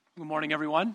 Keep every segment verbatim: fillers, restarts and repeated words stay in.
Good morning, everyone.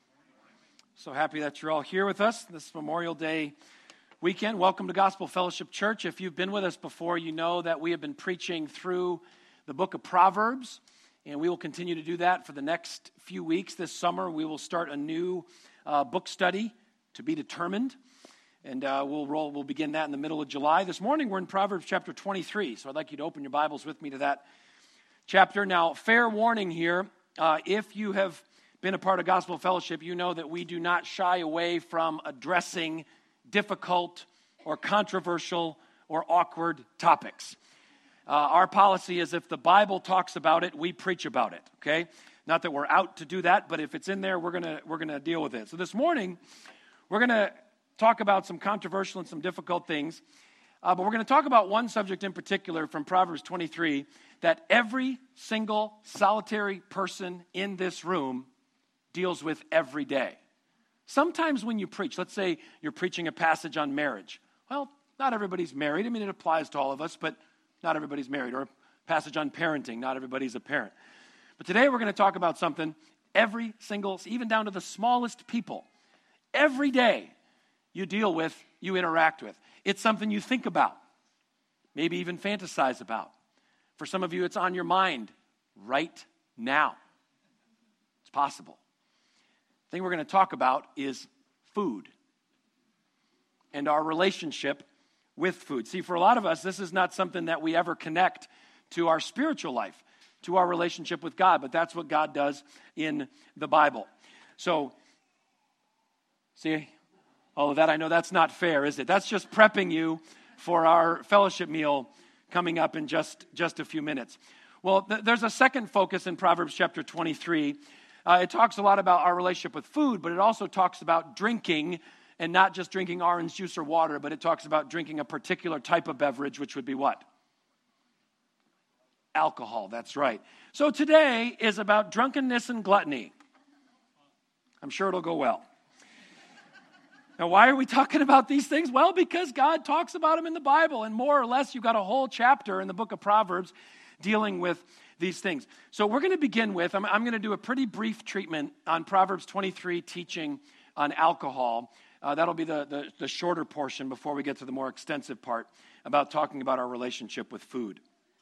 So happy that you're all here with us this Memorial Day weekend. Welcome to Gospel Fellowship Church. If you've been with us before, you know that we have been preaching through the book of Proverbs, and we will continue to do that for the next few weeks. This summer, we will start a new uh, book study, To Be Determined, and uh, we'll roll. We'll begin that in the middle of July. This morning, we're in Proverbs chapter twenty-three, so I'd like you to open your Bibles with me to that chapter. Now, fair warning here, uh, if you have been a part of Gospel Fellowship, you know that we do not shy away from addressing difficult or controversial or awkward topics. Uh, our policy is if the Bible talks about it, we preach about it, okay? Not that we're out to do that, but if it's in there, we're gonna we're gonna deal with it. So this morning, we're gonna talk about some controversial and some difficult things, uh, but we're gonna talk about one subject in particular from Proverbs twenty-three that every single solitary person in this room deals with every day. Sometimes when you preach, let's say you're preaching a passage on marriage. Well, not everybody's married. I mean, it applies to all of us, but not everybody's married. Or a passage on parenting, not everybody's a parent. But today we're going to talk about something every single, even down to the smallest people, every day you deal with, you interact with. It's something you think about, maybe even fantasize about. For some of you, it's on your mind right now. It's possible. The thing we're going to talk about is food and our relationship with food. See, for a lot of us, this is not something that we ever connect to our spiritual life, to our relationship with God, but that's what God does in the Bible. So, see, all of that, I know that's not fair, is it? That's just prepping you for our fellowship meal coming up in just, just a few minutes. Well, th- there's a second focus in Proverbs chapter twenty-three. Uh, it talks a lot about our relationship with food, but it also talks about drinking, and not just drinking orange juice or water, but it talks about drinking a particular type of beverage, which would be what? Alcohol, that's right. So today is about drunkenness and gluttony. I'm sure it'll go well. Now, why are we talking about these things? Well, because God talks about them in the Bible, and more or less you've got a whole chapter in the book of Proverbs dealing with these things. So we're going to begin with, I'm, I'm going to do a pretty brief treatment on Proverbs twenty-three, teaching on alcohol. Uh, that'll be the, the, the shorter portion before we get to the more extensive part about talking about our relationship with food.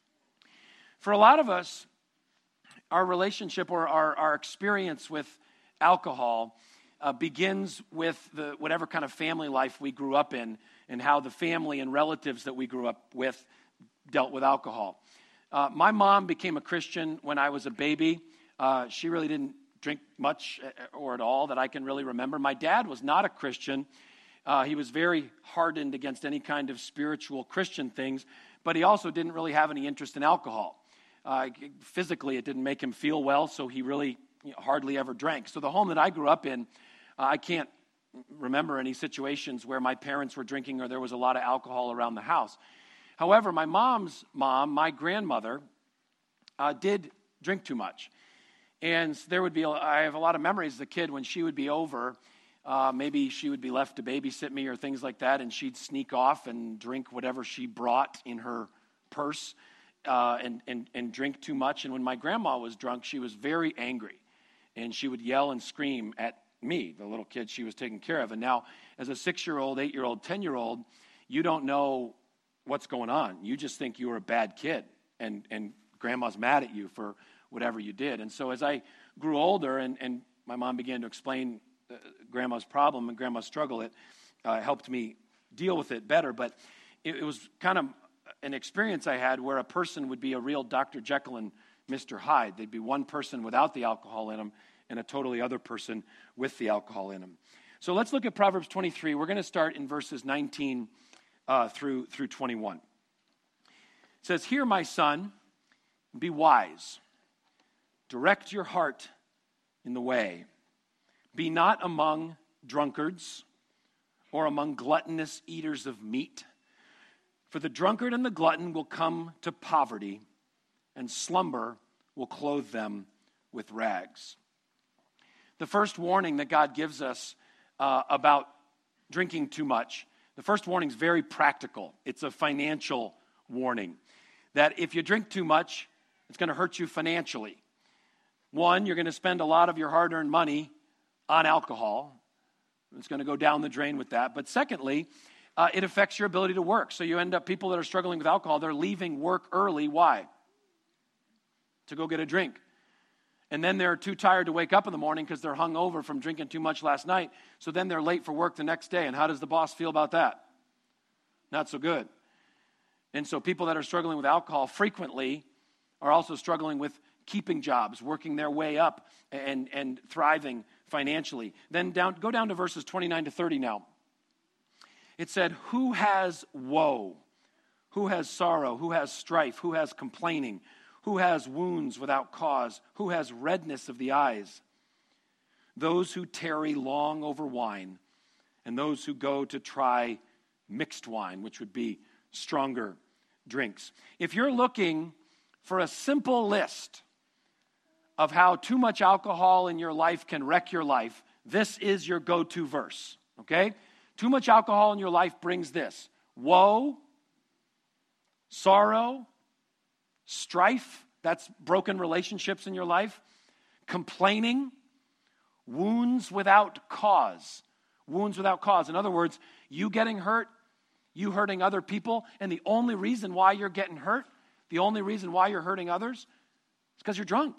For a lot of us, our relationship or our, our experience with alcohol uh, begins with the whatever kind of family life we grew up in and how the family and relatives that we grew up with dealt with alcohol. Uh, my mom became a Christian when I was a baby. Uh, she really didn't drink much or at all that I can really remember. My dad was not a Christian. Uh, he was very hardened against any kind of spiritual Christian things, but he also didn't really have any interest in alcohol. Uh, physically, it didn't make him feel well, so he really you know, hardly ever drank. So the home that I grew up in, uh, I can't remember any situations where my parents were drinking or there was a lot of alcohol around the house. However, my mom's mom, my grandmother, uh, did drink too much. And there would be, I have a lot of memories as a kid when she would be over, uh, maybe she would be left to babysit me or things like that, and she'd sneak off and drink whatever she brought in her purse uh, and, and, and drink too much. And when my grandma was drunk, she was very angry. And she would yell and scream at me, the little kid she was taking care of. And now, as a six-year-old, eight-year-old, ten-year-old, you don't know what's going on. You just think you were a bad kid, and, and grandma's mad at you for whatever you did. And so as I grew older and, and my mom began to explain uh, grandma's problem and grandma's struggle, it uh, helped me deal with it better. But it, it was kind of an experience I had where a person would be a real Doctor Jekyll and Mister Hyde. They'd be one person without the alcohol in them and a totally other person with the alcohol in them. So let's look at Proverbs twenty-three. We're going to start in verses nineteen Uh, through through twenty-one. It says, "Hear, my son, be wise. Direct your heart in the way. Be not among drunkards or among gluttonous eaters of meat. For the drunkard and the glutton will come to poverty, and slumber will clothe them with rags." The first warning that God gives us uh, about drinking too much, the first warning is very practical. It's a financial warning that if you drink too much, it's going to hurt you financially. One, you're going to spend a lot of your hard-earned money on alcohol. It's going to go down the drain with that. But secondly, uh, it affects your ability to work. So you end up, people that are struggling with alcohol, they're leaving work early. Why? To go get a drink. And then they're too tired to wake up in the morning because they're hungover from drinking too much last night. So then they're late for work the next day. And how does the boss feel about that? Not so good. And so people that are struggling with alcohol frequently are also struggling with keeping jobs, working their way up and, and thriving financially. Then down, go down to verses twenty-nine to thirty now. It said, who has woe? Who has sorrow? Who has strife? Who has complaining? Who has wounds without cause? Who has redness of the eyes? Those who tarry long over wine, and those who go to try mixed wine, which would be stronger drinks. If you're looking for a simple list of how too much alcohol in your life can wreck your life, this is your go-to verse, okay? Too much alcohol in your life brings this: woe, sorrow, strife, that's broken relationships in your life, complaining, wounds without cause. Wounds without cause. In other words, you getting hurt, you hurting other people, and the only reason why you're getting hurt, the only reason why you're hurting others, is because you're drunk.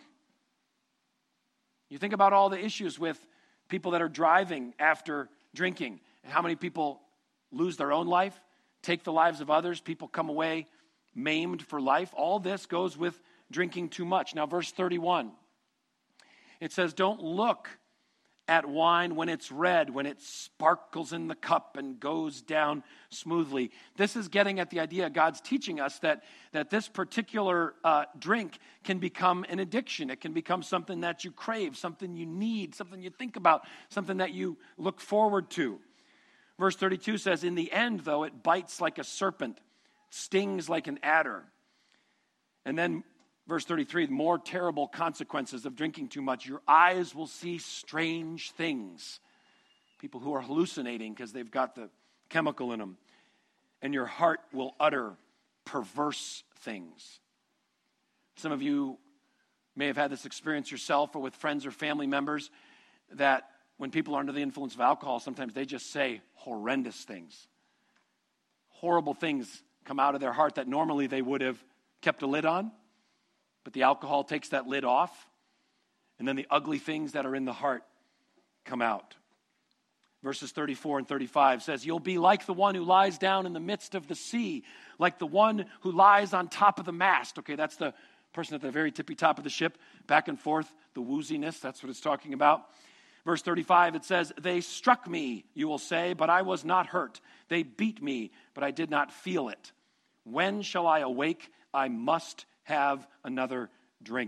You think about all the issues with people that are driving after drinking, and how many people lose their own life, take the lives of others, people come away maimed for life. All this goes with drinking too much. Now, verse thirty-one, it says, don't look at wine when it's red, when it sparkles in the cup and goes down smoothly. This is getting at the idea God's teaching us that, that this particular uh, drink can become an addiction. It can become something that you crave, something you need, something you think about, something that you look forward to. Verse thirty-two says, in the end, though, it bites like a serpent, stings like an adder. And then verse thirty-three, more terrible consequences of drinking too much. Your eyes will see strange things. People who are hallucinating because they've got the chemical in them. And your heart will utter perverse things. Some of you may have had this experience yourself or with friends or family members, that when people are under the influence of alcohol, sometimes they just say horrendous things. Horrible things come out of their heart that normally they would have kept a lid on. But the alcohol takes that lid off, and then the ugly things that are in the heart come out. Verses thirty-four and thirty-five says, you'll be like the one who lies down in the midst of the sea, like the one who lies on top of the mast. Okay, that's the person at the very tippy top of the ship, back and forth, the wooziness, that's what it's talking about. Verse thirty-five, it says, they struck me, you will say, but I was not hurt. They beat me, but I did not feel it. When shall I awake? I must have another drink.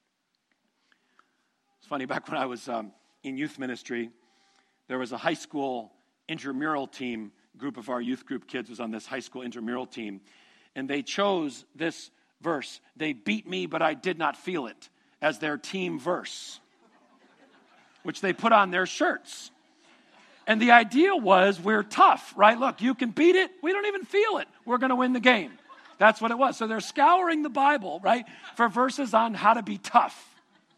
It's funny, back when I was um, in youth ministry, there was a high school intramural team. Group of our youth group kids was on this high school intramural team, and they chose this verse, they beat me, but I did not feel it, as their team verse, which they put on their shirts. And the idea was, we're tough, right? Look, you can beat it, we don't even feel it. We're going to win the game. That's what it was. So they're scouring the Bible, right, for verses on how to be tough.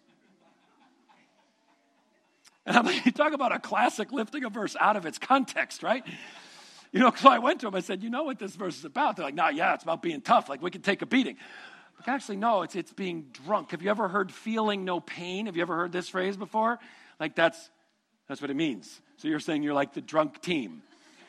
And I'm like, you talk about a classic lifting a verse out of its context, right? You know, so I went to them, I said, you know what this verse is about? They're like, no, yeah, it's about being tough. Like, we can take a beating. Like, actually, no, it's it's being drunk. Have you ever heard feeling no pain? Have you ever heard this phrase before? Like, that's that's what it means. So you're saying you're like the drunk team.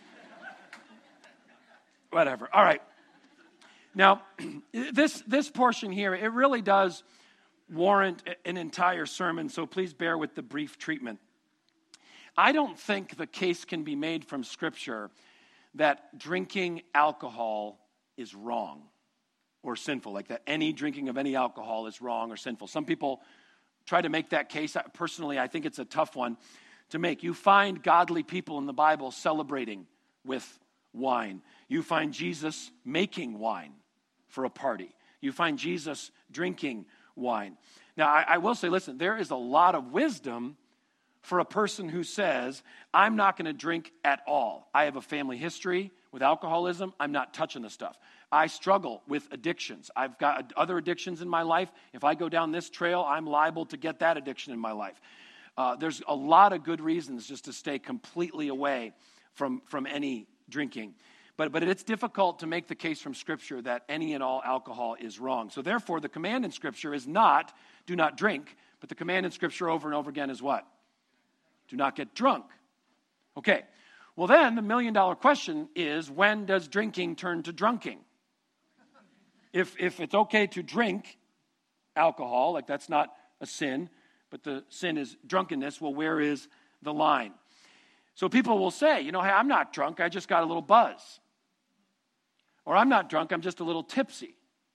Whatever. All right. Now, this this portion here, it really does warrant an entire sermon, so please bear with the brief treatment. I don't think the case can be made from Scripture that drinking alcohol is wrong or sinful, like that any drinking of any alcohol is wrong or sinful. Some people try to make that case. Personally, I think it's a tough one to make. You find godly people in the Bible celebrating with wine. You find Jesus making wine for a party. You find Jesus drinking wine. Now, I, I will say, listen, there is a lot of wisdom for a person who says, I'm not going to drink at all. I have a family history with alcoholism. I'm not touching the stuff. I struggle with addictions. I've got other addictions in my life. If I go down this trail, I'm liable to get that addiction in my life. Uh, there's a lot of good reasons just to stay completely away from, from any drinking. But, but it's difficult to make the case from Scripture that any and all alcohol is wrong. So therefore, the command in Scripture is not, do not drink, but the command in Scripture over and over again is what? Do not get drunk. Okay, well then the million dollar question is, when does drinking turn to drunking? If, if it's okay to drink alcohol, like that's not a sin, but the sin is drunkenness, well, where is the line? So people will say, you know, hey, I'm not drunk, I just got a little buzz. Or I'm not drunk, I'm just a little tipsy.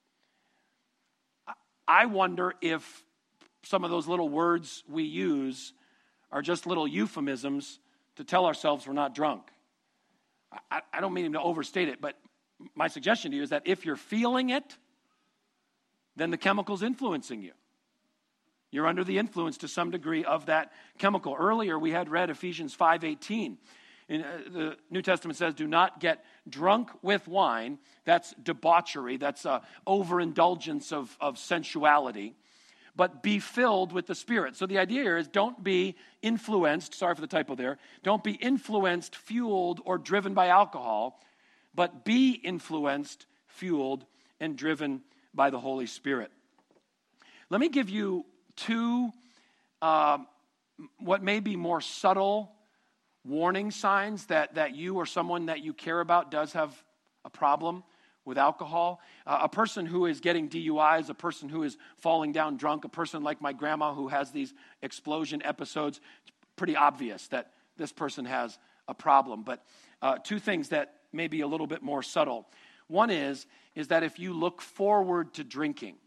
I wonder if some of those little words we use are just little euphemisms to tell ourselves we're not drunk. I, I don't mean to overstate it, but my suggestion to you is that if you're feeling it, then the chemical's influencing you. You're under the influence to some degree of that chemical. Earlier, we had read Ephesians five eighteen. In, uh, the New Testament says, do not get drunk with wine. That's debauchery. That's uh, overindulgence of, of sensuality. But be filled with the Spirit. So the idea here is don't be influenced, sorry for the typo there, don't be influenced, fueled, or driven by alcohol, but be influenced, fueled, and driven by the Holy Spirit. Let me give you two, uh, what may be more subtle warning signs that, that you or someone that you care about does have a problem with alcohol. Uh, a person who is getting D U Is, a person who is falling down drunk, a person like my grandma who has these explosion episodes, it's pretty obvious that this person has a problem. But uh, two things that may be a little bit more subtle. One is, is that if you look forward to drinking,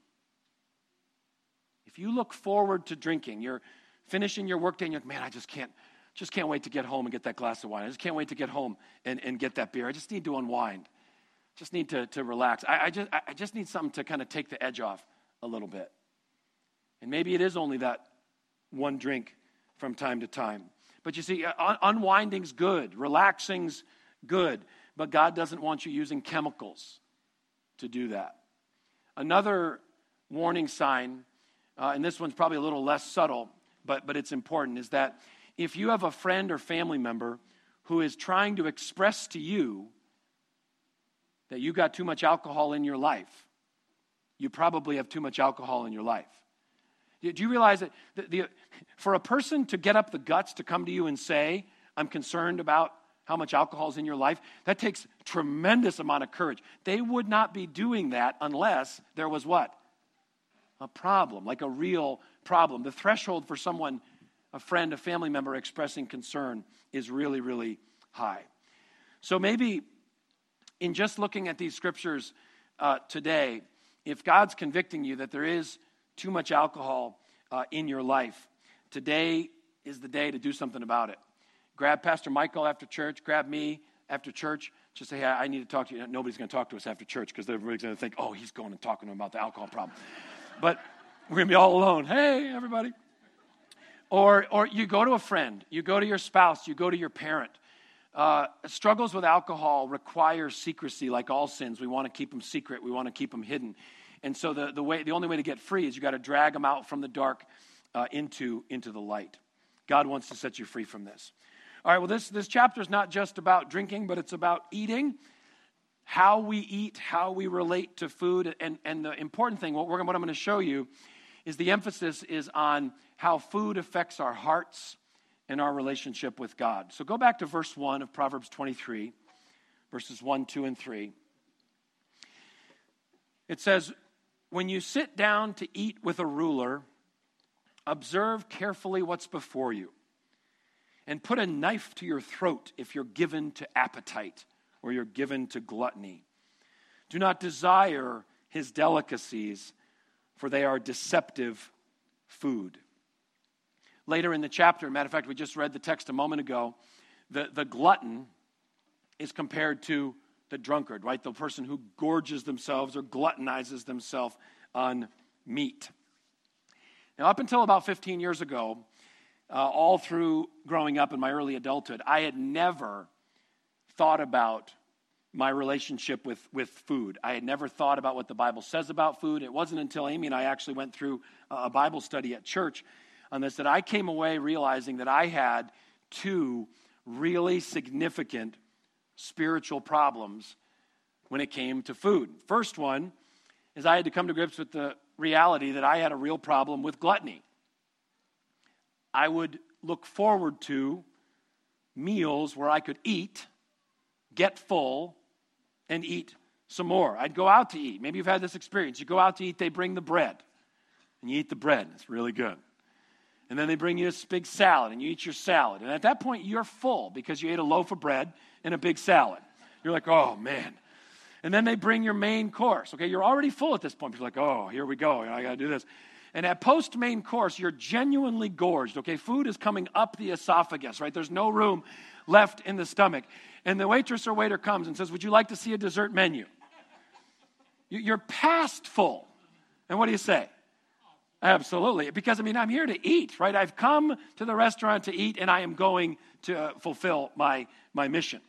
if you look forward to drinking, you're finishing your workday and you're like, man, I just can't, just can't wait to get home and get that glass of wine. I just can't wait to get home and, and get that beer. I just need to unwind. Just need to, to relax. I, I just I just need something to kind of take the edge off a little bit. And maybe it is only that one drink from time to time. But you see, un- unwinding's good. Relaxing's good. But God doesn't want you using chemicals to do that. Another warning sign, uh, and this one's probably a little less subtle, but, but it's important, is that if you have a friend or family member who is trying to express to you that you got too much alcohol in your life, you probably have too much alcohol in your life. Do you realize that the, the, for a person to get up the guts to come to you and say, I'm concerned about how much alcohol is in your life, that takes tremendous amount of courage. They would not be doing that unless there was what? A problem, like a real problem. The threshold for someone, a friend, a family member expressing concern is really, really high. So maybe in just looking at these scriptures uh, today, if God's convicting you that there is too much alcohol uh, in your life, today is the day to do something about it. Grab Pastor Michael after church, grab me after church, just say, hey, I need to talk to you. Nobody's going to talk to us after church because everybody's going to think, oh, he's going and talking to him about the alcohol problem. But we're going to be all alone. Hey, everybody. Or, or you go to a friend, you go to your spouse, you go to your parent. Uh, struggles with alcohol require secrecy, like all sins. We want to keep them secret. We want to keep them hidden. And so the, the way, the only way to get free is you got to drag them out from the dark uh, into, into the light. God wants to set you free from this. All right, well, this, this chapter is not just about drinking, but it's about eating, how we eat, how we relate to food. And, and the important thing, what, we're, what I'm going to show you, is the emphasis is on how food affects our hearts and our relationship with God. So go back to verse one of Proverbs twenty-three, verses one, two, and three. It says, when you sit down to eat with a ruler, observe carefully what's before you, and put a knife to your throat if you're given to appetite or you're given to gluttony. Do not desire his delicacies, for they are deceptive food. Later in the chapter, matter of fact, we just read the text a moment ago, the, the glutton is compared to the drunkard, right? The person who gorges themselves or gluttonizes themselves on meat. Now, up until about fifteen years ago, uh, all through growing up in my early adulthood, I had never thought about my relationship with, with food. I had never thought about what the Bible says about food. It wasn't until Amy and I actually went through a Bible study at church on this that I came away realizing that I had two really significant spiritual problems when it came to food. First one is I had to come to grips with the reality that I had a real problem with gluttony. I would look forward to meals where I could eat, get full, and eat some more. I'd go out to eat. Maybe you've had this experience. You go out to eat, they bring the bread, and you eat the bread. It's really good. And then they bring you a big salad, and you eat your salad. And at that point, you're full because you ate a loaf of bread and a big salad. You're like, oh, man. And then they bring your main course. Okay, you're already full at this point. You're like, oh, here we go. I got to do this. And at post-main course, you're genuinely gorged. Okay, food is coming up the esophagus, right? There's no room left in the stomach. And the waitress or waiter comes and says, would you like to see a dessert menu? You're past full. And what do you say? Absolutely. Because, I mean, I'm here to eat, right? I've come to the restaurant to eat, and I am going to uh, fulfill my, my mission.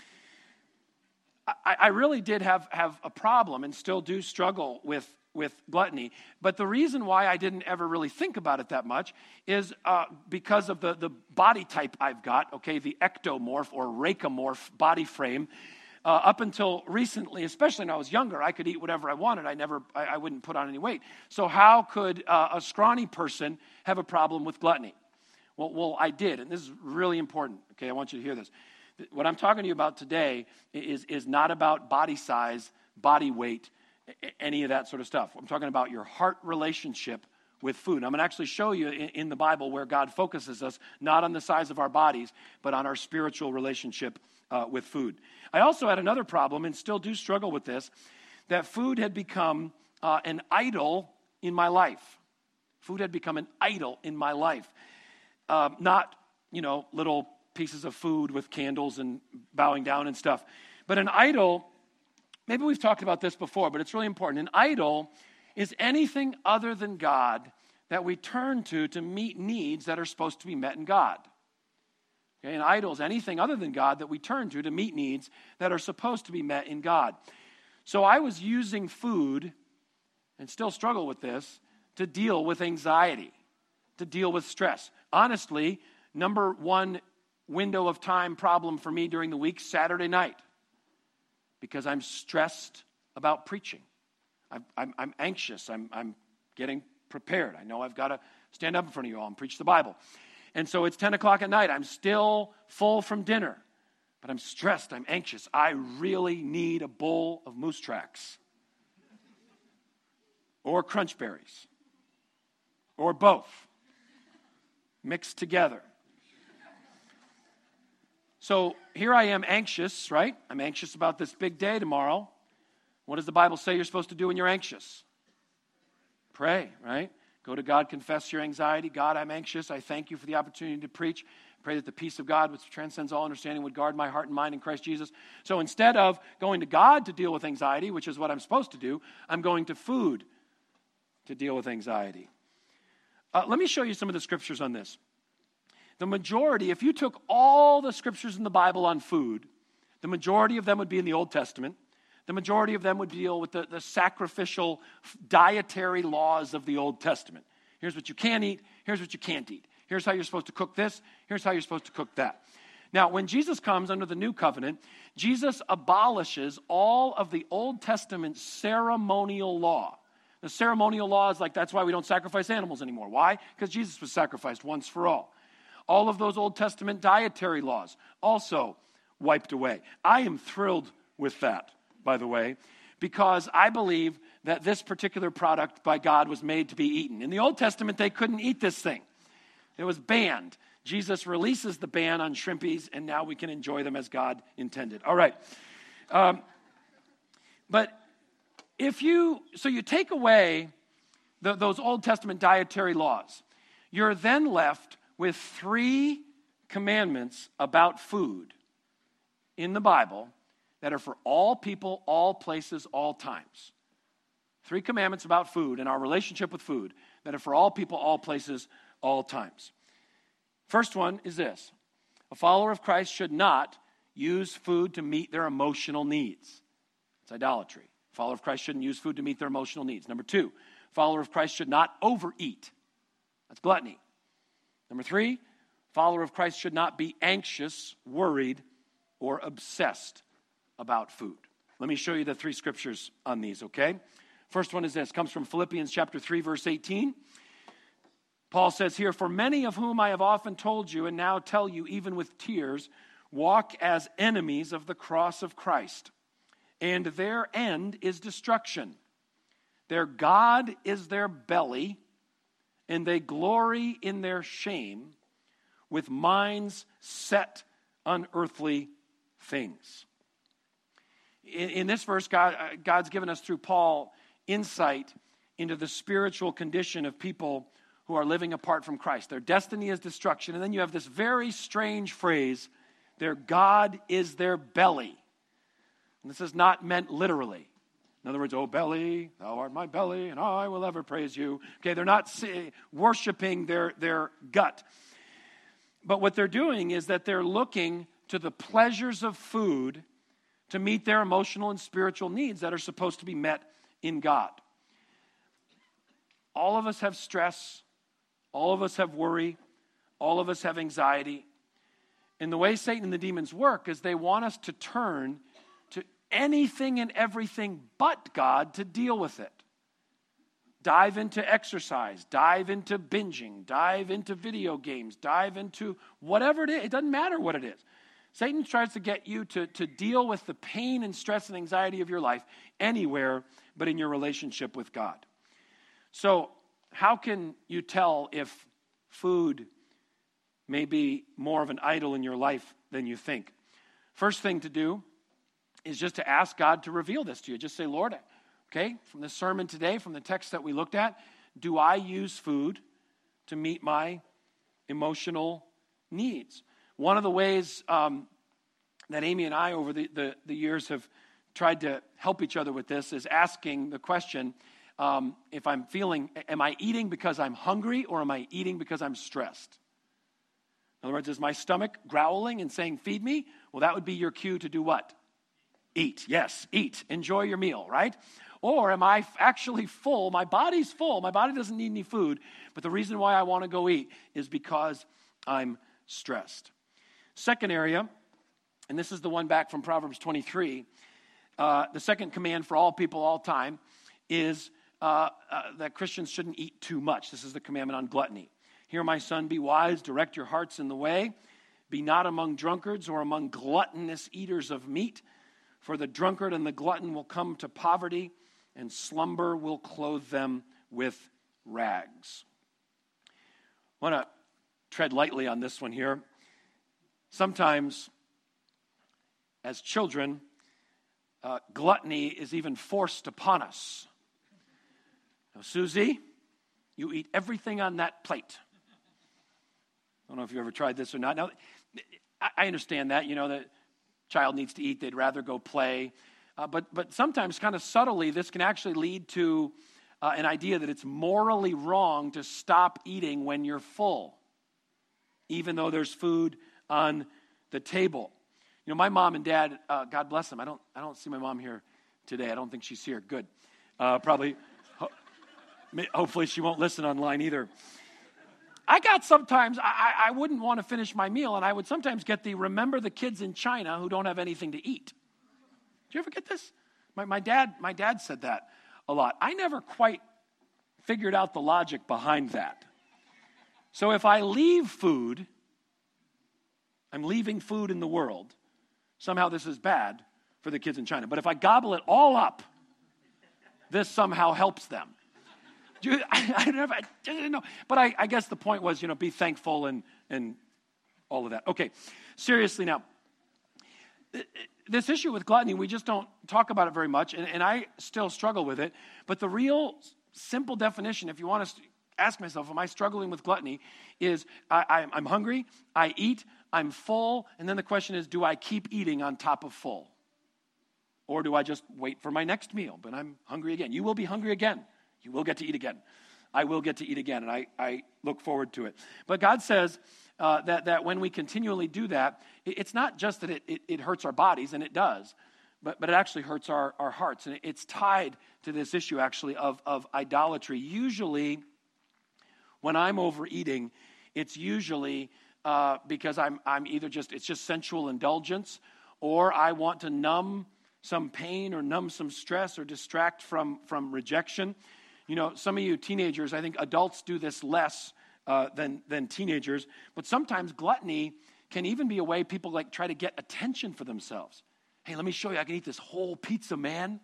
I, I really did have, have a problem and still do struggle with, with gluttony. But the reason why I didn't ever really think about it that much is uh, because of the, the body type I've got, okay, the ectomorph or racomorph body frame. Uh, up until recently, especially when I was younger, I could eat whatever I wanted. I never, I, I wouldn't put on any weight. So how could uh, a scrawny person have a problem with gluttony? Well, well, I did, and this is really important. Okay, I want you to hear this. What I'm talking to you about today is, is not about body size, body weight, any of that sort of stuff. I'm talking about your heart relationship with food. I'm going to actually show you in, in the Bible where God focuses us, not on the size of our bodies, but on our spiritual relationship uh, with food. I also had another problem, and still do struggle with this, that food had become uh, an idol in my life. Food had become an idol in my life. Uh, not, you know, little pieces of food with candles and bowing down and stuff, but an idol. Maybe we've talked about this before, but it's really important. An idol is anything other than God that we turn to to meet needs that are supposed to be met in God. Okay, an idol is anything other than God that we turn to to meet needs that are supposed to be met in God. So I was using food, and still struggle with this, to deal with anxiety, to deal with stress. Honestly, number one window of time problem for me during the week, Saturday night, because I'm stressed about preaching. I'm, I'm, I'm anxious. I'm, I'm getting prepared. I know I've got to stand up in front of you all and preach the Bible. And so it's ten o'clock at night. I'm still full from dinner, but I'm stressed. I'm anxious. I really need a bowl of Moose Tracks or Crunch Berries or both mixed together. So here I am anxious, right? I'm anxious about this big day tomorrow. What does the Bible say you're supposed to do when you're anxious? Pray, right? Go to God, confess your anxiety. God, I'm anxious. I thank you for the opportunity to preach. Pray that the peace of God, which transcends all understanding, would guard my heart and mind in Christ Jesus. So instead of going to God to deal with anxiety, which is what I'm supposed to do, I'm going to food to deal with anxiety. Uh, let me show you some of the scriptures on this. The majority, if you took all the scriptures in the Bible on food, the majority of them would be in the Old Testament. The majority of them would deal with the, the sacrificial dietary laws of the Old Testament. Here's what you can eat. Here's what you can't eat. Here's how you're supposed to cook this. Here's how you're supposed to cook that. Now, when Jesus comes under the new covenant, Jesus abolishes all of the Old Testament ceremonial law. The ceremonial law is like, that's why we don't sacrifice animals anymore. Why? Because Jesus was sacrificed once for all. All of those Old Testament dietary laws also wiped away. I am thrilled with that, by the way, because I believe that this particular product by God was made to be eaten. In the Old Testament, they couldn't eat this thing. It was banned. Jesus releases the ban on shrimpies, and now we can enjoy them as God intended. All right. Um, but if you, so you take away the, those Old Testament dietary laws, you're then left with three commandments about food in the Bible that are for all people, all places, all times. Three commandments about food and our relationship with food that are for all people, all places, all times. First one is this. A follower of Christ should not use food to meet their emotional needs. It's idolatry. A follower of Christ shouldn't use food to meet their emotional needs. Number two, a follower of Christ should not overeat. That's gluttony. Number three, a follower of Christ should not be anxious, worried, or obsessed about food. Let me show you the three scriptures on these, okay? First one is this. Comes from Philippians chapter three, verse eighteen. Paul says here, "For many of whom I have often told you and now tell you even with tears, walk as enemies of the cross of Christ, and their end is destruction. Their God is their belly, and they glory in their shame, with minds set on earthly things." In, in this verse, God, uh, God's given us through Paul insight into the spiritual condition of people who are living apart from Christ. Their destiny is destruction. And then you have this very strange phrase, their God is their belly. And this is not meant literally. In other words, "O belly, thou art my belly, and I will ever praise you." Okay, they're not say, worshiping their, their gut. But what they're doing is that they're looking to the pleasures of food to meet their emotional and spiritual needs that are supposed to be met in God. All of us have stress. All of us have worry. All of us have anxiety. And the way Satan and the demons work is they want us to turn to anything and everything but God to deal with it. Dive into exercise, dive into binging, dive into video games, dive into whatever it is. It doesn't matter what it is. Satan tries to get you to, to deal with the pain and stress and anxiety of your life anywhere but in your relationship with God. So, how can you tell if food may be more of an idol in your life than you think? First thing to do is just to ask God to reveal this to you. Just say, "Lord, okay, from the sermon today, from the text that we looked at, do I use food to meet my emotional needs?" One of the ways um, that Amy and I over the, the, the years have tried to help each other with this is asking the question, um, if I'm feeling, am I eating because I'm hungry or am I eating because I'm stressed? In other words, is my stomach growling and saying, "Feed me"? Well, that would be your cue to do what? Eat. Yes, eat. Enjoy your meal, right? Or am I actually full? My body's full. My body doesn't need any food. But the reason why I want to go eat is because I'm stressed. Second area, and this is the one back from Proverbs twenty-three, uh, the second command for all people all time is uh, uh, that Christians shouldn't eat too much. This is the commandment on gluttony. "Hear, my son, be wise, direct your hearts in the way. Be not among drunkards or among gluttonous eaters of meat, for the drunkard and the glutton will come to poverty, and slumber will clothe them with rags." I want to tread lightly on this one here. Sometimes, as children, uh, gluttony is even forced upon us. Now, Susie, you eat everything on that plate. I don't know if you ever tried this or not. Now, I understand that, you know, the child needs to eat, they'd rather go play. Uh, but, but sometimes, kind of subtly, this can actually lead to uh, an idea that it's morally wrong to stop eating when you're full, even though there's food on the table. You know, my mom and dad, uh, God bless them. I don't, I don't see my mom here today. I don't think she's here. Good. Uh, probably, ho- hopefully she won't listen online either. I got sometimes, I, I wouldn't want to finish my meal, and I would sometimes get the "remember the kids in China who don't have anything to eat." Did you ever get this? My, my dad, my dad said that a lot. I never quite figured out the logic behind that. So if I leave food, I'm leaving food in the world. Somehow this is bad for the kids in China. But if I gobble it all up, this somehow helps them. I, I, never, I didn't know. But I, I guess the point was, you know, be thankful and, and all of that. Okay, seriously now. This issue with gluttony, we just don't talk about it very much, and, and I still struggle with it. But the real simple definition, if you want to ask myself, am I struggling with gluttony, is I, I, I'm hungry, I eat, I'm full, and then the question is, do I keep eating on top of full? Or do I just wait for my next meal, but I'm hungry again? You will be hungry again. You will get to eat again. I will get to eat again, and I, I look forward to it. But God says uh, that, that when we continually do that, it, it's not just that it, it, it hurts our bodies, and it does, but, but it actually hurts our, our hearts. And it, it's tied to this issue, actually, of, of idolatry. Usually, when I'm overeating, it's usually uh, because I'm, I'm either just, it's just sensual indulgence, or I want to numb some pain or numb some stress or distract from, from rejection. You know, some of you teenagers, I think adults do this less uh, than, than teenagers, but sometimes gluttony can even be a way people like try to get attention for themselves. Hey, let me show you, I can eat this whole pizza, man.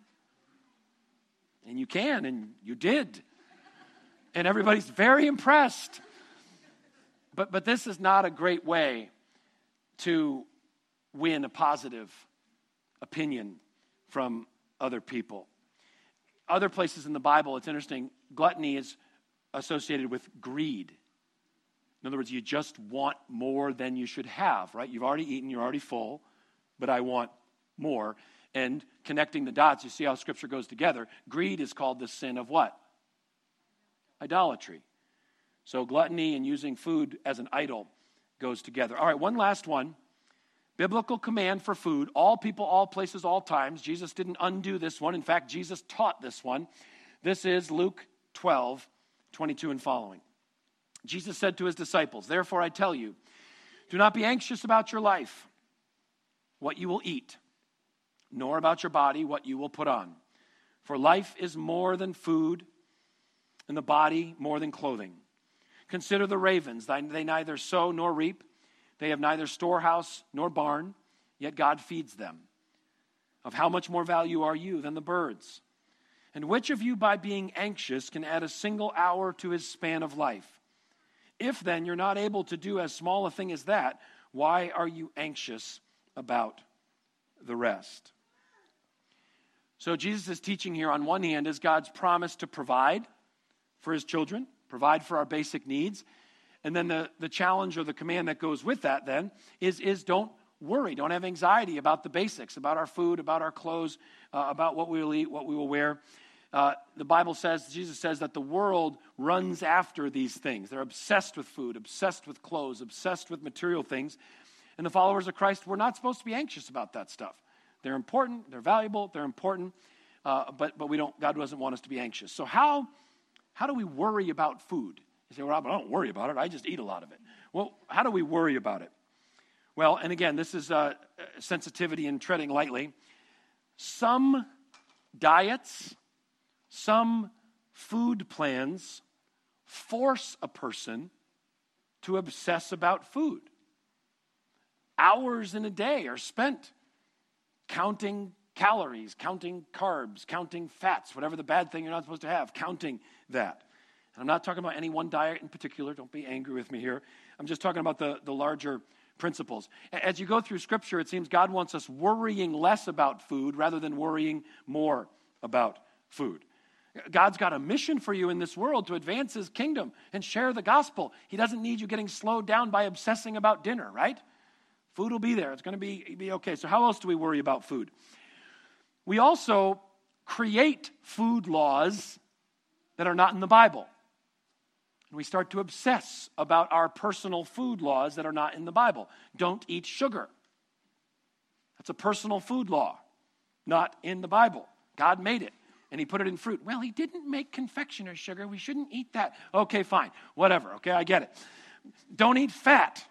And you can, and you did. And everybody's very impressed. But, but this is not a great way to win a positive opinion from other people. Other places in the Bible, it's interesting, gluttony is associated with greed. In other words, you just want more than you should have, right? You've already eaten, you're already full, but I want more. And connecting the dots, you see how Scripture goes together. Greed is called the sin of what? Idolatry. So gluttony and using food as an idol goes together. All right, one last one. Biblical command for food, all people, all places, all times. Jesus didn't undo this one. In fact, Jesus taught this one. This is Luke twelve, twenty-two and following. Jesus said to his disciples, "Therefore I tell you, do not be anxious about your life, what you will eat, nor about your body, what you will put on. For life is more than food, and the body more than clothing. Consider the ravens, they neither sow nor reap. They have neither storehouse nor barn, yet God feeds them. Of how much more value are you than the birds? And which of you, by being anxious, can add a single hour to his span of life? If then you're not able to do as small a thing as that, why are you anxious about the rest?" So Jesus' teaching here on one hand is God's promise to provide for his children, provide for our basic needs. And then the, the challenge or the command that goes with that then is, is don't worry, don't have anxiety about the basics, about our food, about our clothes, uh, about what we will eat, what we will wear. Uh, the Bible says, Jesus says that the world runs after these things. They're obsessed with food, obsessed with clothes, obsessed with material things. And the followers of Christ, we're not supposed to be anxious about that stuff. They're important, they're valuable, they're important, uh, but but we don't. God doesn't want us to be anxious. So how how do we worry about food? You say, well, Rob, I don't worry about it. I just eat a lot of it. Well, how do we worry about it? Well, and again, this is uh, sensitivity and treading lightly. Some diets, some food plans force a person to obsess about food. Hours in a day are spent counting calories, counting carbs, counting fats, whatever the bad thing you're not supposed to have, counting that. And I'm not talking about any one diet in particular. Don't be angry with me here. I'm just talking about the, the larger principles. As you go through Scripture, it seems God wants us worrying less about food rather than worrying more about food. God's got a mission for you in this world to advance his kingdom and share the gospel. He doesn't need you getting slowed down by obsessing about dinner, right? Food will be there. It's going to be, be okay. So how else do we worry about food? We also create food laws that are not in the Bible. And we start to obsess about our personal food laws that are not in the Bible. Don't eat sugar. That's a personal food law, not in the Bible. God made it, and he put it in fruit. Well, he didn't make confectioner sugar. We shouldn't eat that. Okay, fine. Whatever. Okay, I get it. Don't eat fat.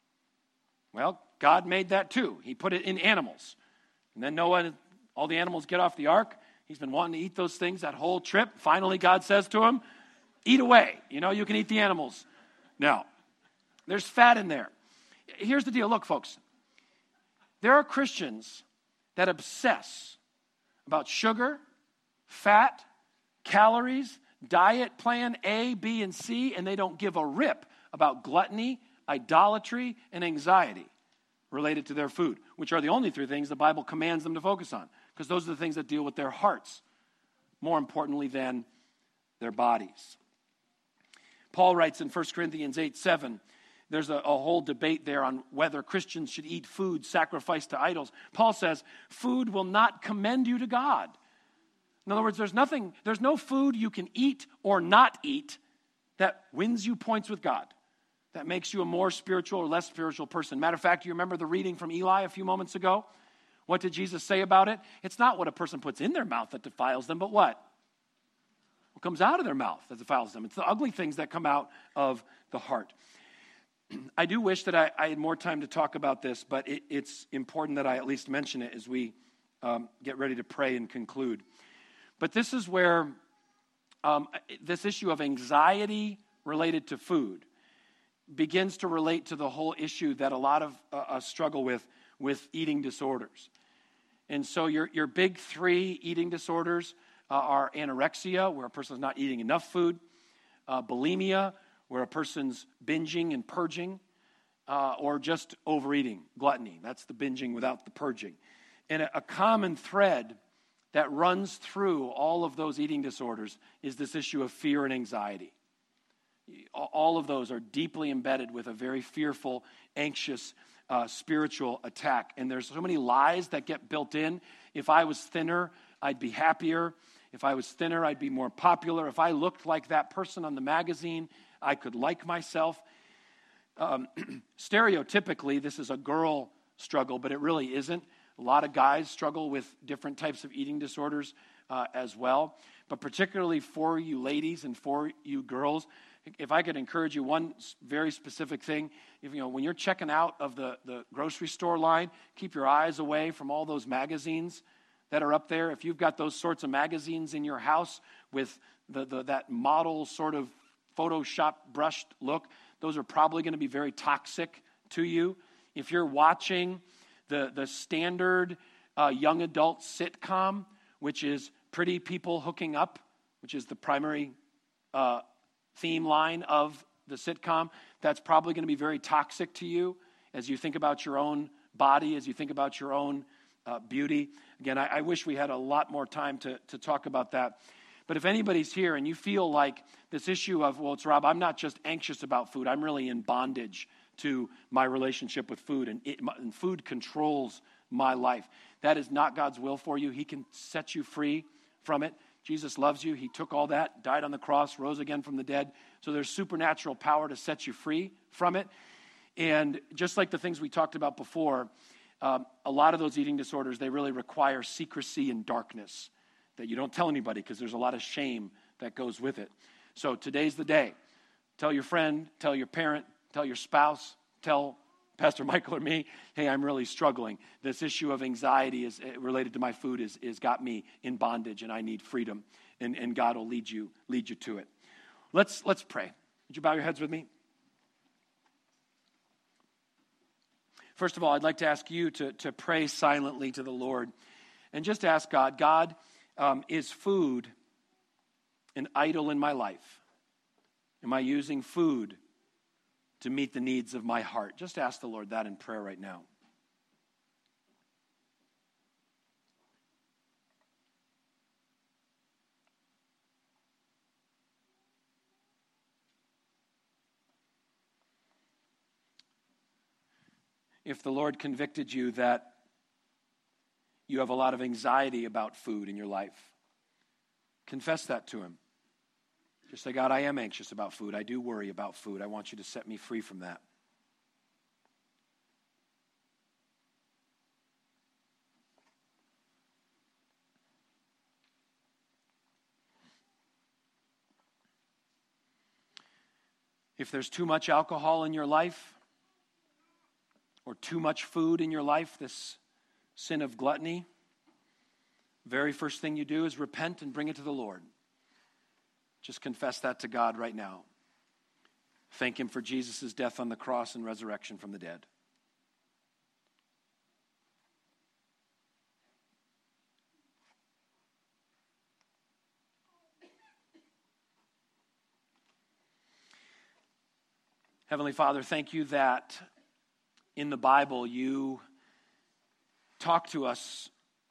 Well, God made that too. He put it in animals. And then Noah, all the animals get off the ark. He's been wanting to eat those things that whole trip. Finally, God says to him, eat away. You know, you can eat the animals. Now, there's fat in there. Here's the deal. Look, folks. There are Christians that obsess about sugar, fat, calories, diet plan A, B, and C, and they don't give a rip about gluttony, idolatry, and anxiety related to their food, which are the only three things the Bible commands them to focus on, because those are the things that deal with their hearts, more importantly than their bodies. Paul writes in First Corinthians eight seven, there's a, a whole debate there on whether Christians should eat food sacrificed to idols. Paul says, food will not commend you to God. In other words, there's nothing, there's no food you can eat or not eat that wins you points with God, that makes you a more spiritual or less spiritual person. Matter of fact, you remember the reading from Eli a few moments ago? What did Jesus say about it? It's not what a person puts in their mouth that defiles them, but what? What comes out of their mouth that defiles them. It's the ugly things that come out of the heart. I do wish that I, I had more time to talk about this, but it, it's important that I at least mention it as we um, get ready to pray and conclude. But this is where um, this issue of anxiety related to food begins to relate to the whole issue that a lot of uh, us struggle with, with eating disorders. And so your, your big three eating disorders uh, are anorexia, where a person is not eating enough food, uh, bulimia, where a person's binging and purging, uh, or just overeating, gluttony. That's the binging without the purging. And a, a common thread that runs through all of those eating disorders is this issue of fear and anxiety. All of those are deeply embedded with a very fearful, anxious, uh, spiritual attack. And there's so many lies that get built in. If I was thinner, I'd be happier. If I was thinner, I'd be more popular. If I looked like that person on the magazine, I could like myself. Um, stereotypically, this is a girl struggle, but it really isn't. A lot of guys struggle with different types of eating disorders uh, as well. But particularly for you ladies and for you girls, if I could encourage you one very specific thing, if you know when you're checking out of the, the grocery store line, keep your eyes away from all those magazines that are up there. If you've got those sorts of magazines in your house with the, the that model sort of Photoshop brushed look, those are probably going to be very toxic to you. If you're watching the, the standard uh, young adult sitcom, which is pretty people hooking up, which is the primary uh, theme line of the sitcom, that's probably going to be very toxic to you as you think about your own body, as you think about your own uh, beauty. Again, I, I wish we had a lot more time to, to talk about that. But if anybody's here and you feel like this issue of, well, it's Rob, I'm not just anxious about food, I'm really in bondage to my relationship with food, and, it, and food controls my life. That is not God's will for you. He can set you free from it. Jesus loves you. He took all that, died on the cross, rose again from the dead. So there's supernatural power to set you free from it. And just like the things we talked about before, um, a lot of those eating disorders, they really require secrecy and darkness that you don't tell anybody because there's a lot of shame that goes with it. So today's the day. Tell your friend, tell your parent, tell your spouse, tell Pastor Michael or me, hey, I'm really struggling. This issue of anxiety is related to my food is, is got me in bondage, and I need freedom, and, and God will lead you lead you to it. Let's let's pray. Would you bow your heads with me? First of all, I'd like to ask you to, to pray silently to the Lord and just ask God, God, um, is food an idol in my life? Am I using food to meet the needs of my heart? Just ask the Lord that in prayer right now. If the Lord convicted you that you have a lot of anxiety about food in your life, confess that to Him. Just say, God, I am anxious about food. I do worry about food. I want you to set me free from that. If there's too much alcohol in your life or too much food in your life, this sin of gluttony, very first thing you do is repent and bring it to the Lord. Just confess that to God right now. Thank Him for Jesus' death on the cross and resurrection from the dead. Heavenly Father, thank you that in the Bible you talk to us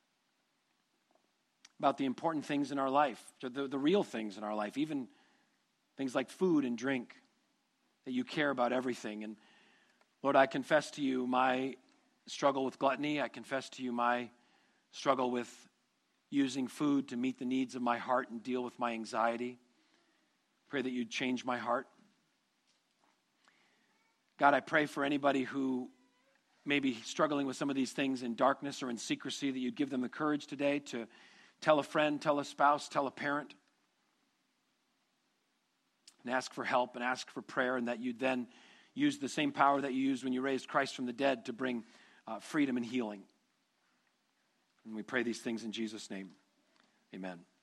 about the important things in our life, the, the real things in our life, even things like food and drink, that you care about everything. And Lord, I confess to you my struggle with gluttony. I confess to you my struggle with using food to meet the needs of my heart and deal with my anxiety. Pray that you'd change my heart. God, I pray for anybody who may be struggling with some of these things in darkness or in secrecy, that you'd give them the courage today to tell a friend, tell a spouse, tell a parent, and ask for help and ask for prayer, and that you'd then use the same power that you used when you raised Christ from the dead to bring uh, freedom and healing. And we pray these things in Jesus' name. Amen.